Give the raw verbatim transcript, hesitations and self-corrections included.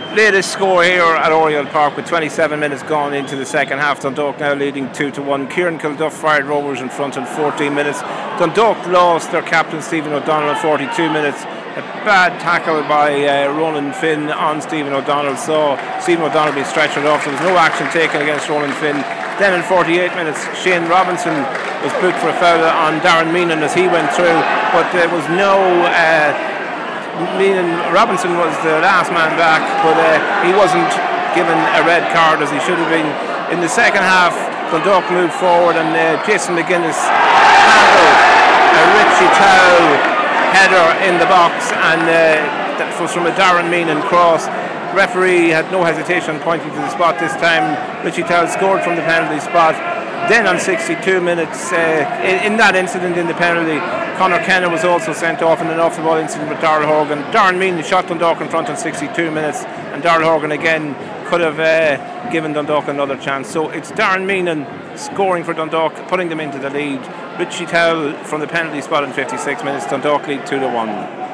Latest score here at Oriel Park with twenty-seven minutes gone into the second half. Dundalk now leading two to one. Kieran Kilduff fired Rovers in front in fourteen minutes. Dundalk lost their captain Stephen O'Donnell in forty-two minutes. A bad tackle by uh, Ronan Finn on Stephen O'Donnell. Saw Stephen O'Donnell be stretched off. There was no action taken against Ronan Finn. Then in forty-eight minutes, Shane Robinson was booked for a foul on Darren Meenan as he went through, but there was no. Uh, Meenan Robinson was the last man back, but uh, he wasn't given a red card as he should have been. In the second half, Dundalk moved forward, and uh, Jason McGuinness handled a Richie Towell header in the box, and uh, that was from a Darren Meenan cross. Referee had no hesitation pointing to the spot this time. Richie Towell scored from the penalty spot. Then on sixty-two minutes, uh, in, in that incident in the penalty, Conor Kenna was also sent off in an off-the-ball incident with Darrell Horgan. Darren Meenan shot Dundalk in front in sixty-two minutes, and Darrell Horgan again could have uh, given Dundalk another chance. So it's Darren Meenan scoring for Dundalk, putting them into the lead. Richie Towell from the penalty spot in fifty-six minutes. Dundalk lead two to one.